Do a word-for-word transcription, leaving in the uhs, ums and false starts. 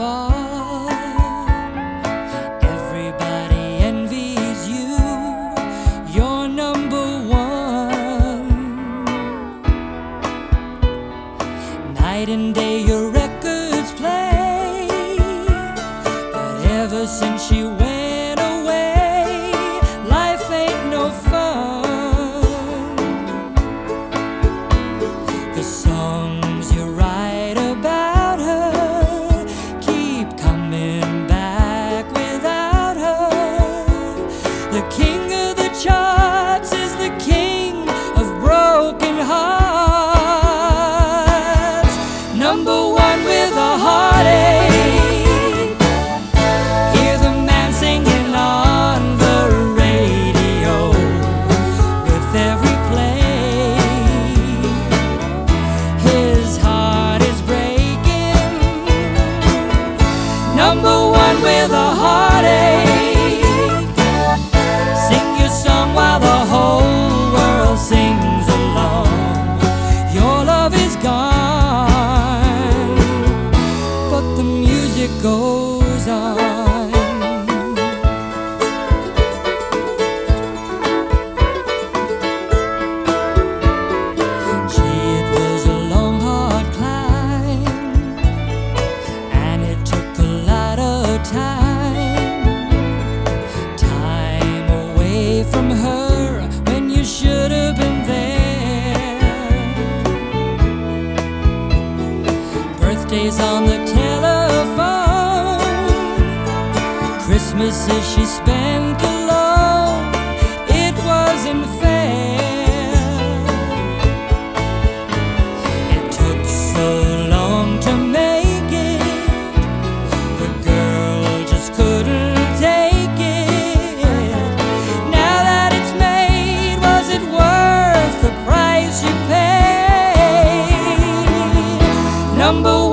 far. Everybody envies you, you're number one. Night and day your records play, but ever since she went away, life ain't no fun. The songs you write about her keep coming back without her. The king of the charts is the king of broken hearts. Number one with a heartache. Hear the man singing on the radio with every play. His heart is breaking. Number one with a heartache. Sing your song while the whole world sings along. Your love is gone, but the music goes on. Gee, it was a long, hard climb, and it took a lot of time. Time away from her when you should have been there. Birthdays on the telephone, Christmases she spent alone. It wasn't fair. It took so long to make it. The girl just couldn't take it. Now that it's made, was it worth the price you paid? Number